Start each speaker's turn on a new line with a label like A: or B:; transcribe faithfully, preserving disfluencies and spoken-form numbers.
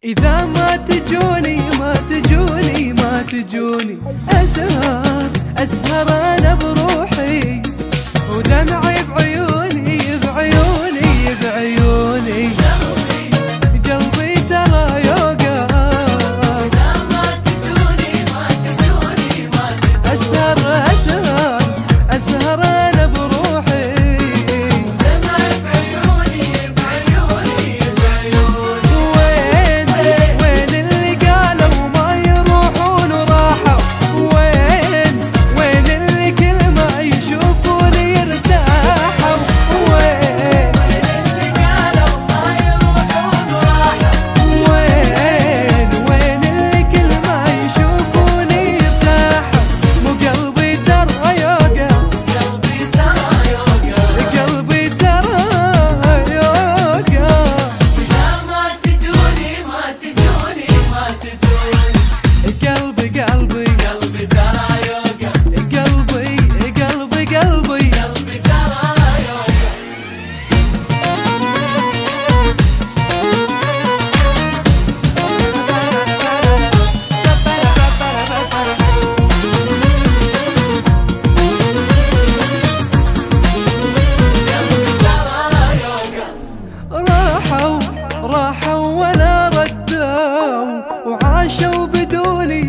A: إذا ما تجوني ما تجوني ما تجوني أسهر أسهر أنا بروحي ودمعي بعيوني بعيوني بعيوني قلبي ترى يوقف. إذا ما تجوني ما تجوني ما تجوني أسهر أسهر أسهر أنا بروحي دمعي بعيوني بعيوني بعيوني. وين وين اللي قالوا ما يروحون وراحوا؟ وين وين اللي كل ما يشوفوني يرتاحوا؟ وين اللي قالوا ما يروحون وراحوا؟ وين وين اللي كل ما يشوفوني يرتاحوا؟ مو قلبي ترى يوقف قلبي ترى يوقف قلبي ترى يوقف. إذا ما تجوني ما تجوني ما تجوني قلبي قلبي قلبي ترى يوقف قلبي قلبي قلبي قلبي ترى يوقف. راحوا راحوا ولا ردوا وعاشوا بدوني